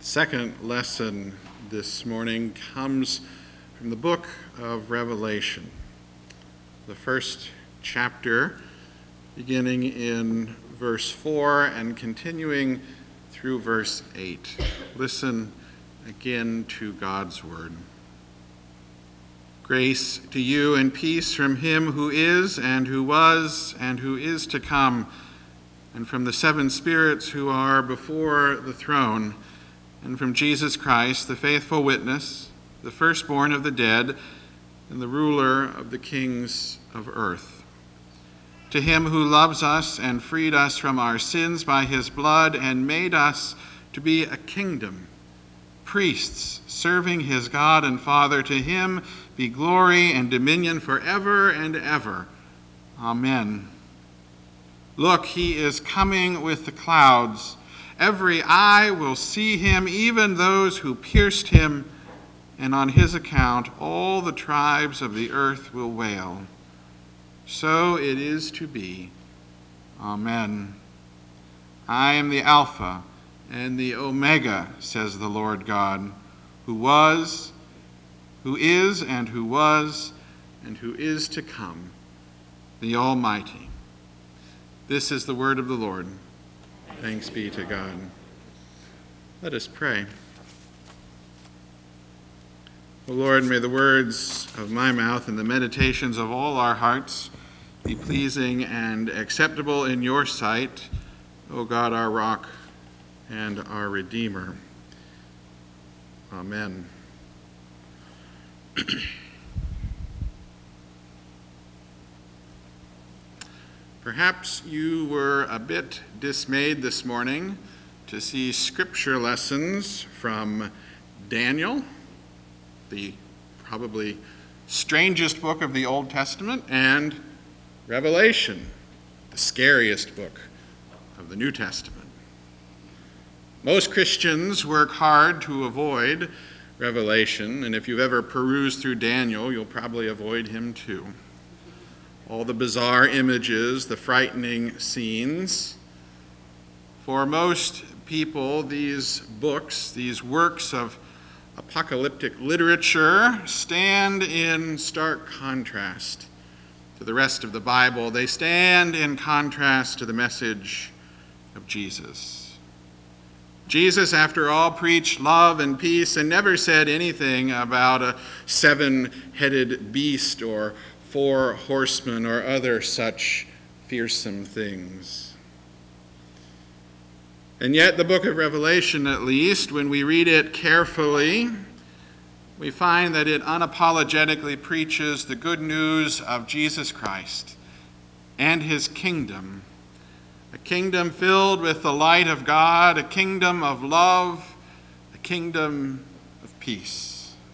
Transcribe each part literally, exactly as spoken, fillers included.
second lesson this morning comes from the book of Revelation, the first chapter, beginning in verse four and continuing through verse eight. Listen again to God's word. Grace to you and peace from him who is and who was and who is to come, and from the seven spirits who are before the throne, and from Jesus Christ, the faithful witness, the firstborn of the dead, and the ruler of the kings of earth. To him who loves us and freed us from our sins by his blood and made us to be a kingdom, priests serving his God and Father, to him be glory and dominion forever and ever. Amen. Look, he is coming with the clouds. Every eye will see him, even those who pierced him, and on his account all the tribes of the earth will wail. So it is to be. Amen. I am the Alpha and the Omega, says the Lord God, who was, who is, and who was, and who is to come, the Almighty. This is the word of the Lord. Thanks be to God. Let us pray. O Lord, may the words of my mouth and the meditations of all our hearts be pleasing and acceptable in your sight, O God, our rock and our Redeemer. Amen. Perhaps you were a bit dismayed this morning to see scripture lessons from Daniel, the probably strangest book of the Old Testament, and Revelation, the scariest book of the New Testament. Most Christians work hard to avoid Revelation, and if you've ever perused through Daniel, you'll probably avoid him too. All the bizarre images, the frightening scenes. For most people, these books, these works of apocalyptic literature, stand in stark contrast to the rest of the Bible. They stand in contrast to the message of Jesus. Jesus, after all, preached love and peace and never said anything about a seven-headed beast or four horsemen or other such fearsome things. And yet the book of Revelation, at least, when we read it carefully, we find that it unapologetically preaches the good news of Jesus Christ and his kingdom, a kingdom filled with the light of God, a kingdom of love, a kingdom of peace.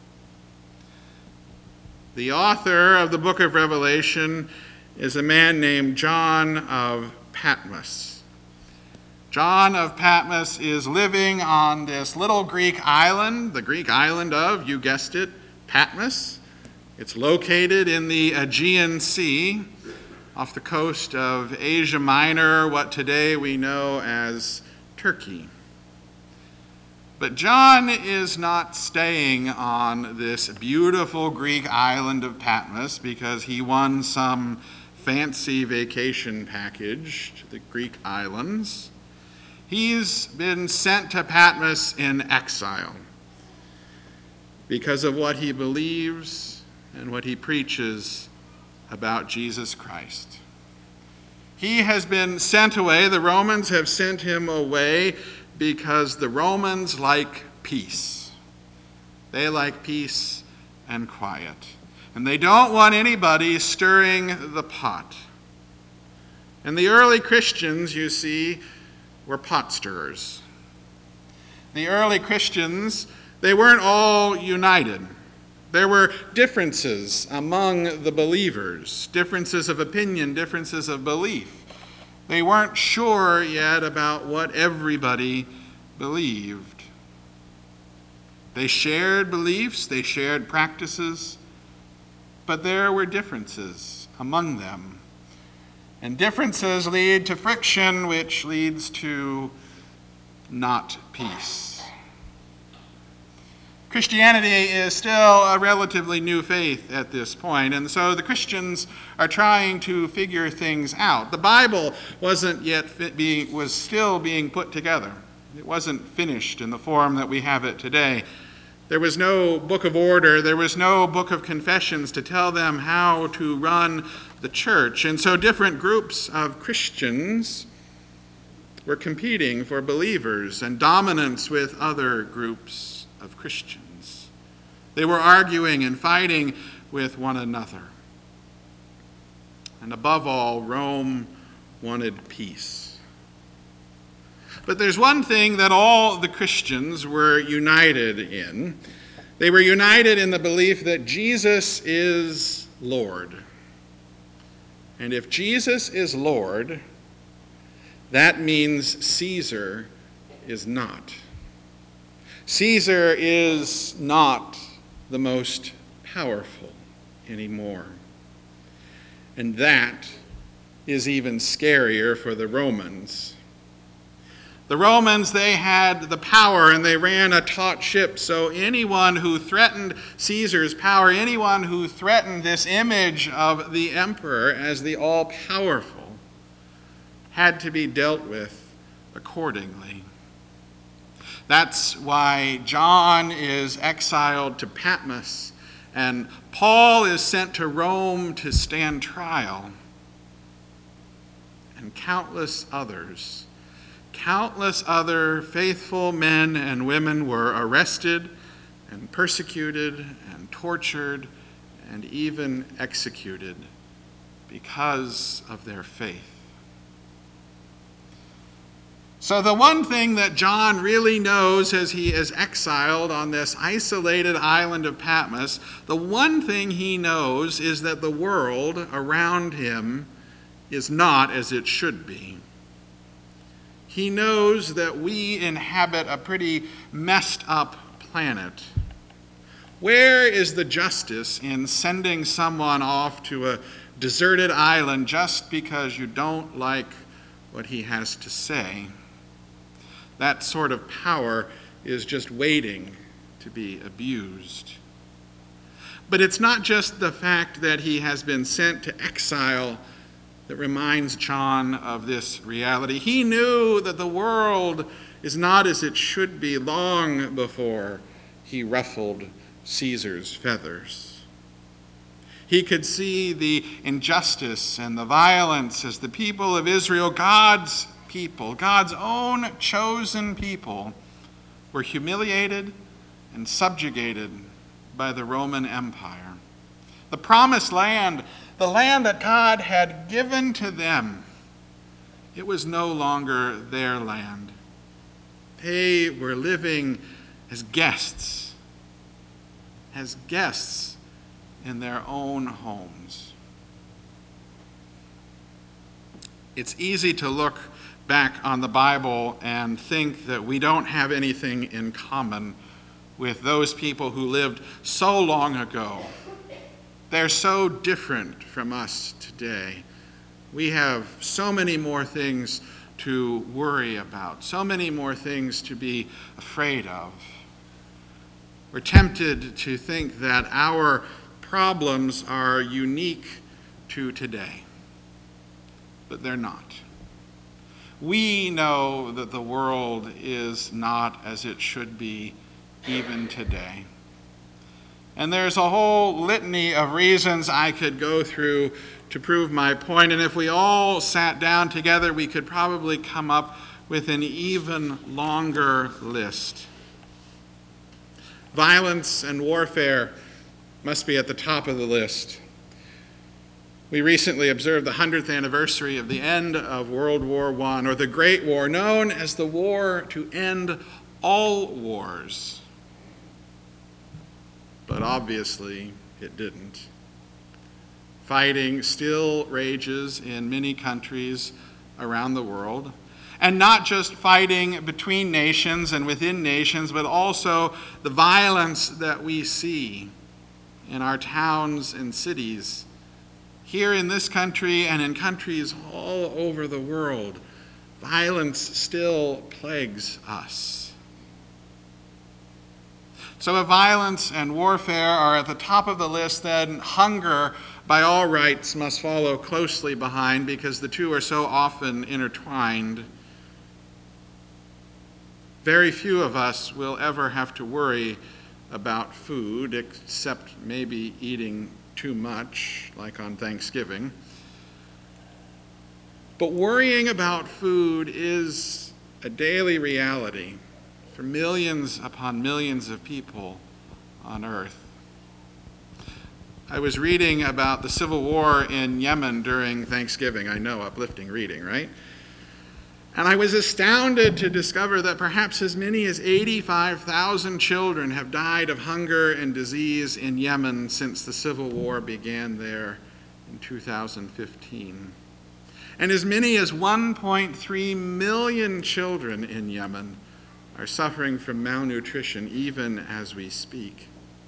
The author of the book of Revelation is a man named John of Patmos. John of Patmos is living on this little Greek island, the Greek island of, you guessed it, Patmos. It's located in the Aegean Sea off the coast of Asia Minor, what today we know as Turkey. But John is not staying on this beautiful Greek island of Patmos because he won some fancy vacation package to the Greek islands. He's been sent to Patmos in exile because of what he believes and what he preaches about Jesus Christ. He has been sent away. The Romans have sent him away because the Romans like peace. They like peace and quiet. And they don't want anybody stirring the pot. And the early Christians, you see, were pot stirrers. The early Christians, they weren't all united. There were differences among the believers, differences of opinion, differences of belief. They weren't sure yet about what everybody believed. They shared beliefs, they shared practices, but there were differences among them. And differences lead to friction, which leads to not peace. Christianity is still a relatively new faith at this point, and so the Christians are trying to figure things out. The Bible wasn't yet fit being, was still being put together. It wasn't finished in the form that we have it today. There was no book of order, there was no book of confessions to tell them how to run the church, and so different groups of Christians were competing for believers and dominance with other groups of Christians. They were arguing and fighting with one another. And above all, Rome wanted peace. But there's one thing that all the Christians were united in. They were united in the belief that Jesus is Lord. And if Jesus is Lord, that means Caesar is not. Caesar is not the most powerful anymore. And that is even scarier for the Romans. The Romans, they had the power and they ran a taut ship, so anyone who threatened Caesar's power, anyone who threatened this image of the emperor as the all-powerful, had to be dealt with accordingly. That's why John is exiled to Patmos, and Paul is sent to Rome to stand trial. And countless others, countless other faithful men and women were arrested and persecuted and tortured and even executed because of their faith. So the one thing that John really knows as he is exiled on this isolated island of Patmos, the one thing he knows is that the world around him is not as it should be. He knows that we inhabit a pretty messed up planet. Where is the justice in sending someone off to a deserted island just because you don't like what he has to say? That sort of power is just waiting to be abused. But it's not just the fact that he has been sent to exile that reminds John of this reality. He knew that the world is not as it should be long before he ruffled Caesar's feathers. He could see the injustice and the violence as the people of Israel, God's people, God's own chosen people, were humiliated and subjugated by the Roman Empire. The promised land, the land that God had given to them, it was no longer their land. They were living as guests, as guests in their own homes. It's easy to look back on the Bible and think that we don't have anything in common with those people who lived so long ago. They're so different from us today. We have so many more things to worry about, so many more things to be afraid of. We're tempted to think that our problems are unique to today, but they're not. We know that the world is not as it should be even today. And there's a whole litany of reasons I could go through to prove my point, and if we all sat down together, we could probably come up with an even longer list. Violence and warfare must be at the top of the list. We recently observed the hundredth anniversary of the end of World War One, or the Great War, known as the war to end all wars. But obviously, it didn't. Fighting still rages in many countries around the world. And not just fighting between nations and within nations, but also the violence that we see in our towns and cities, here in this country and in countries all over the world. Violence still plagues us. So if violence and warfare are at the top of the list, then hunger, by all rights, must follow closely behind, because the two are so often intertwined. Very few of us will ever have to worry about food, except maybe eating too much, like on Thanksgiving. But worrying about food is a daily reality for millions upon millions of people on earth. I was reading about the civil war in Yemen during Thanksgiving. I know, uplifting reading, right? And I was astounded to discover that perhaps as many as eighty-five thousand children have died of hunger and disease in Yemen since the civil war began there in two thousand fifteen. And as many as one point three million children in Yemen are suffering from malnutrition even as we speak.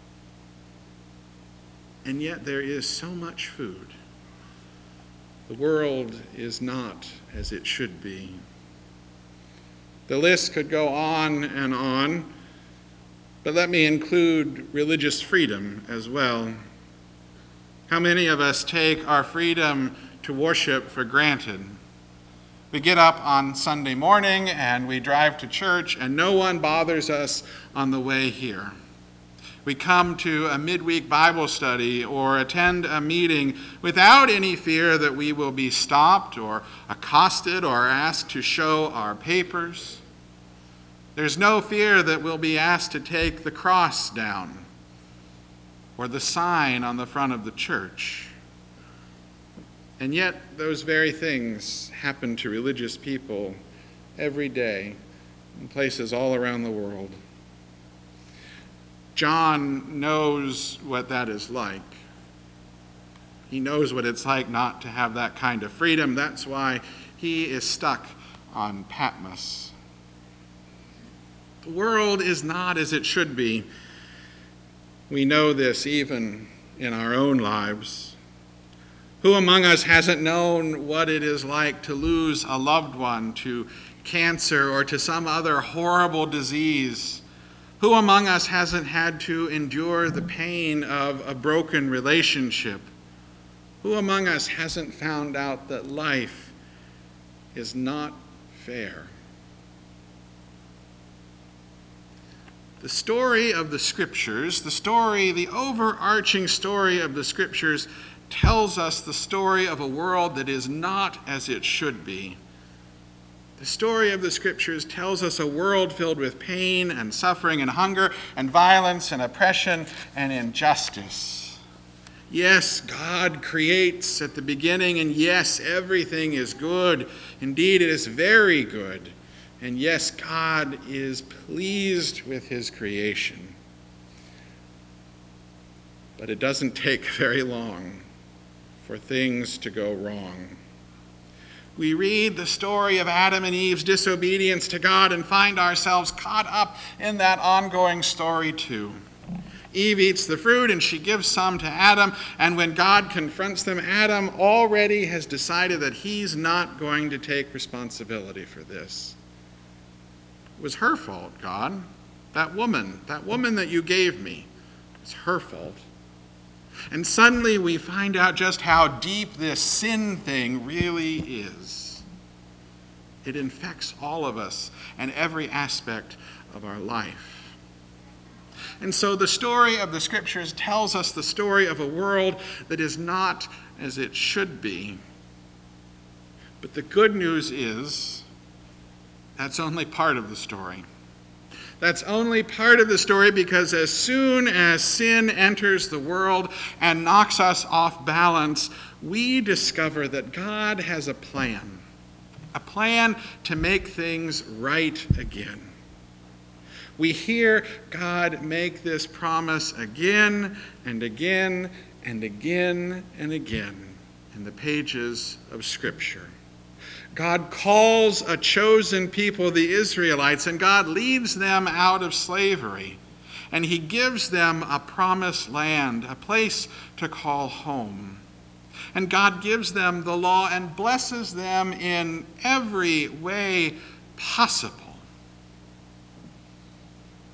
And yet there is so much food. The world is not as it should be. The list could go on and on, but let me include religious freedom as well. How many of us take our freedom to worship for granted? We get up on Sunday morning and we drive to church, and no one bothers us on the way here. We come to a midweek Bible study or attend a meeting without any fear that we will be stopped or accosted or asked to show our papers. There's no fear that we'll be asked to take the cross down or the sign on the front of the church. And yet, those very things happen to religious people every day in places all around the world. John knows what that is like. He knows what it's like not to have that kind of freedom. That's why he is stuck on Patmos. The world is not as it should be. We know this even in our own lives. Who among us hasn't known what it is like to lose a loved one to cancer or to some other horrible disease? Who among us hasn't had to endure the pain of a broken relationship? Who among us hasn't found out that life is not fair? The story of the Scriptures, the story, the overarching story of the Scriptures, tells us the story of a world that is not as it should be. The story of the Scriptures tells us a world filled with pain and suffering and hunger and violence and oppression and injustice. Yes, God creates at the beginning, and yes, everything is good. Indeed, it is very good. And yes, God is pleased with his creation. But it doesn't take very long for things to go wrong. We read the story of Adam and Eve's disobedience to God and find ourselves caught up in that ongoing story too. Eve eats the fruit and she gives some to Adam, and when God confronts them, Adam already has decided that he's not going to take responsibility for this. It was her fault, God. That woman, that woman that you gave me, it's her fault. And suddenly we find out just how deep this sin thing really is. It infects all of us and every aspect of our life. And so the story of the Scriptures tells us the story of a world that is not as it should be. But the good news is that's only part of the story. That's only part of the story, because as soon as sin enters the world and knocks us off balance, we discover that God has a plan, a plan to make things right again. We hear God make this promise again and again and again and again in the pages of Scripture. God calls a chosen people, the Israelites, and God leads them out of slavery. And he gives them a promised land, a place to call home. And God gives them the law and blesses them in every way possible.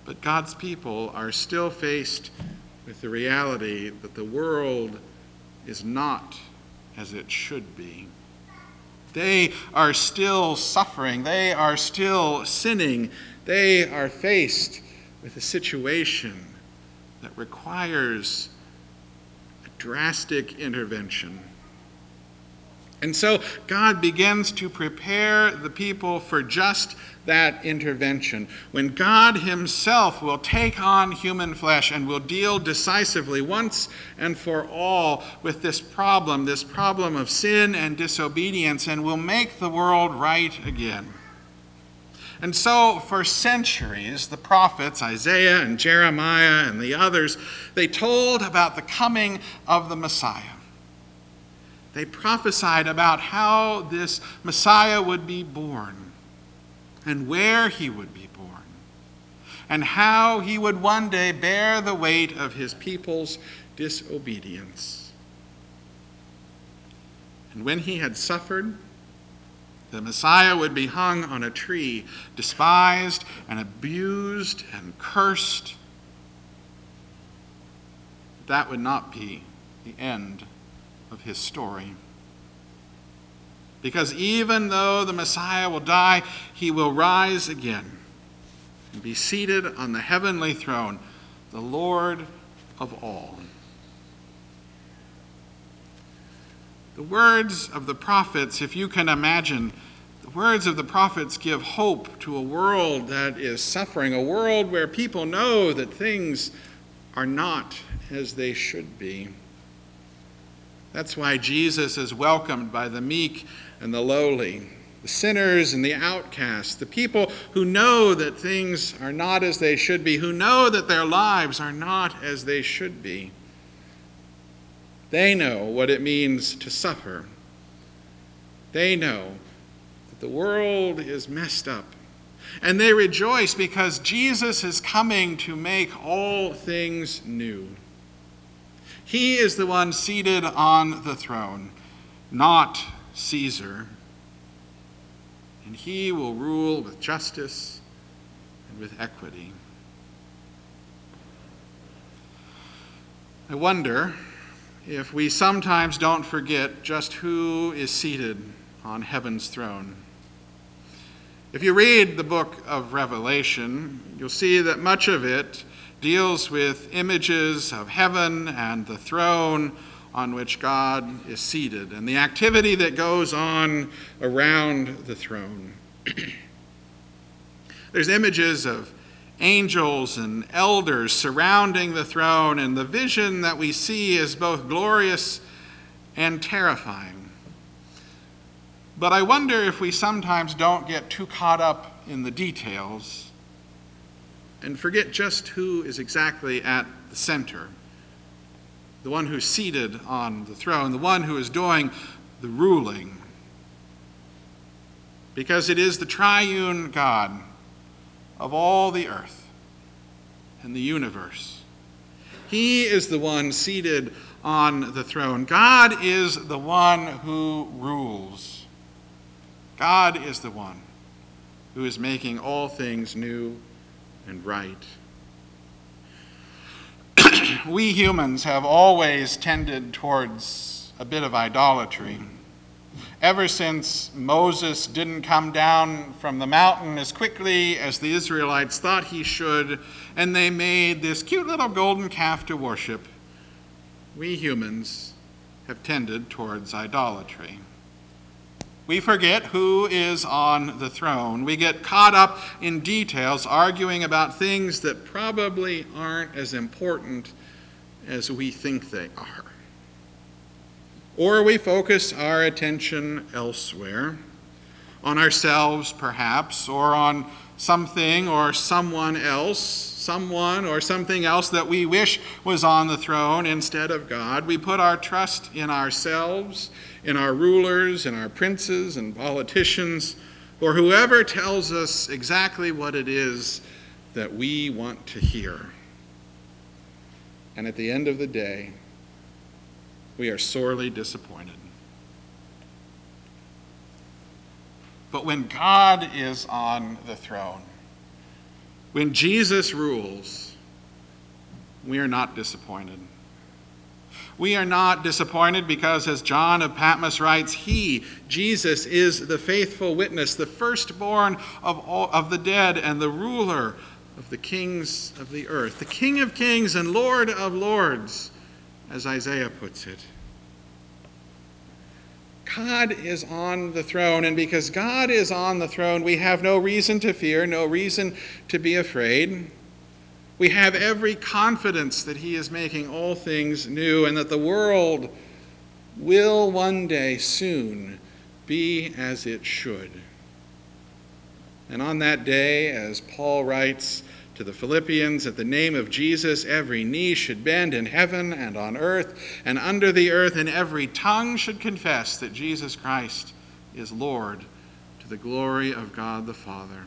But God's people are still faced with the reality that the world is not as it should be. They are still suffering. They are still sinning. They are faced with a situation that requires a drastic intervention. And so God begins to prepare the people for just that intervention, when God himself will take on human flesh and will deal decisively once and for all with this problem, this problem of sin and disobedience, and will make the world right again. And so for centuries, the prophets, Isaiah and Jeremiah and the others, they told about the coming of the Messiah. They prophesied about how this Messiah would be born and where he would be born, and how he would one day bear the weight of his people's disobedience. And when he had suffered, the Messiah would be hung on a tree, despised and abused and cursed. That would not be the end of his story. Because even though the Messiah will die, he will rise again and be seated on the heavenly throne, the Lord of all. The words of the prophets, if you can imagine, the words of the prophets give hope to a world that is suffering, a world where people know that things are not as they should be. That's why Jesus is welcomed by the meek and the lowly, the sinners and the outcasts, the people who know that things are not as they should be, who know that their lives are not as they should be. They know what it means to suffer. They know that the world is messed up. And they rejoice because Jesus is coming to make all things new. He is the one seated on the throne, not Caesar. And he will rule with justice and with equity. I wonder if we sometimes don't forget just who is seated on heaven's throne. If you read the book of Revelation, you'll see that much of it deals with images of heaven and the throne on which God is seated and the activity that goes on around the throne. There's images of angels and elders surrounding the throne, and the vision that we see is both glorious and terrifying. But I wonder if we sometimes don't get too caught up in the details and forget just who is exactly at the center, the one who's seated on the throne, the one who is doing the ruling. Because it is the triune God of all the earth and the universe. He is the one seated on the throne. God is the one who rules. God is the one who is making all things new and right. We humans have always tended towards a bit of idolatry. Ever since Moses didn't come down from the mountain as quickly as the Israelites thought he should, and they made this cute little golden calf to worship, we humans have tended towards idolatry. We forget who is on the throne. We get caught up in details, arguing about things that probably aren't as important as we think they are. Or we focus our attention elsewhere, on ourselves perhaps, or on something or someone else, someone or something else that we wish was on the throne instead of God. We put our trust in ourselves, in our rulers, in our princes and politicians, or whoever tells us exactly what it is that we want to hear. And at the end of the day, we are sorely disappointed. But when God is on the throne, When Jesus rules, we are not disappointed. We are not disappointed because, as John of Patmos writes, he, Jesus, is the faithful witness, the firstborn of all of the dead and the ruler of the kings of the earth, the King of kings and Lord of lords, as Isaiah puts it. God is on the throne, and because God is on the throne, we have no reason to fear, no reason to be afraid. We have every confidence that he is making all things new and that the world will one day soon be as it should. And on that day, as Paul writes to the Philippians, at the name of Jesus, every knee should bend in heaven and on earth and under the earth, and every tongue should confess that Jesus Christ is Lord, to the glory of God the Father.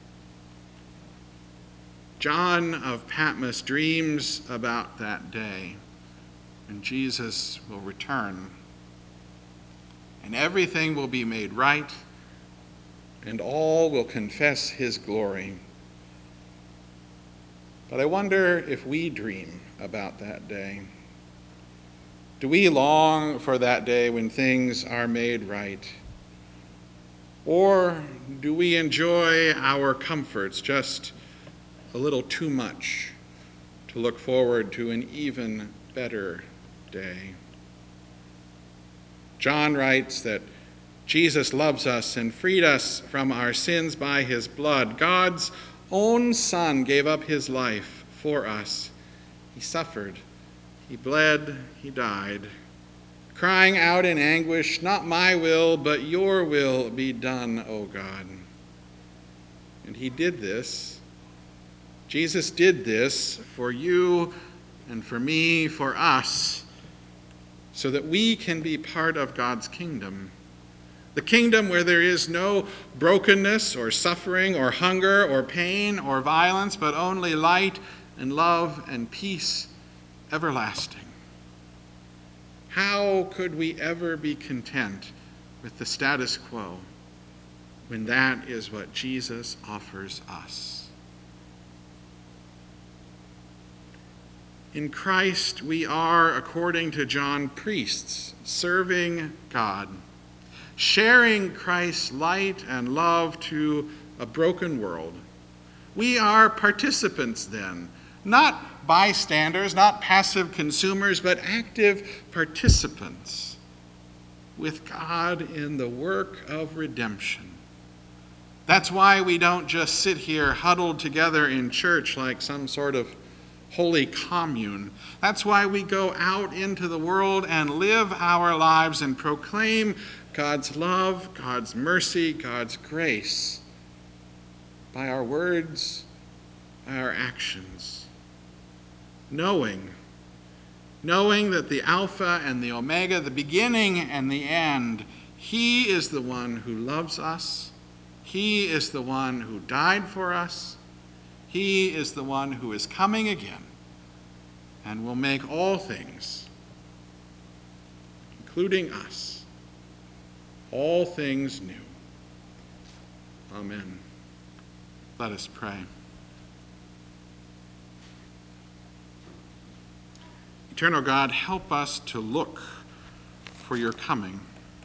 John of Patmos dreams about that day when Jesus will return, and everything will be made right, and all will confess his glory. But I wonder if we dream about that day. Do we long for that day when things are made right? Or do we enjoy our comforts just a little too much to look forward to an even better day? John writes that Jesus loves us and freed us from our sins by his blood. God's own Son gave up his life for us. He suffered, he bled, he died, crying out in anguish, "Not my will, but your will be done, O God." And he did this. Jesus did this for you and for me, for us, so that we can be part of God's kingdom. The kingdom where there is no brokenness or suffering or hunger or pain or violence, but only light and love and peace everlasting. How could we ever be content with the status quo when that is what Jesus offers us? In Christ, we are, according to John, priests, serving God, sharing Christ's light and love to a broken world. We are participants then, not bystanders, not passive consumers, but active participants with God in the work of redemption. That's why we don't just sit here huddled together in church like some sort of holy commune. That's why we go out into the world and live our lives and proclaim God's love, God's mercy, God's grace by our words, by our actions. Knowing, knowing that the Alpha and the Omega, the beginning and the end, he is the one who loves us. He is the one who died for us. He is the one who is coming again and will make all things, including us, all things new. Amen. Let us pray. Eternal God, help us to look for your coming.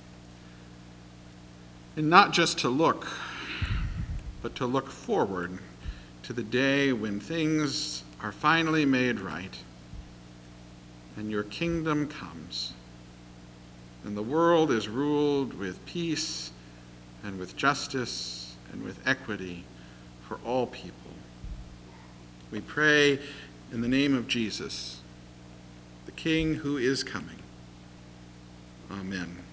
And not just to look, but to look forward to the day when things are finally made right and your kingdom comes and the world is ruled with peace and with justice and with equity for all people. We pray in the name of Jesus, the King who is coming. Amen.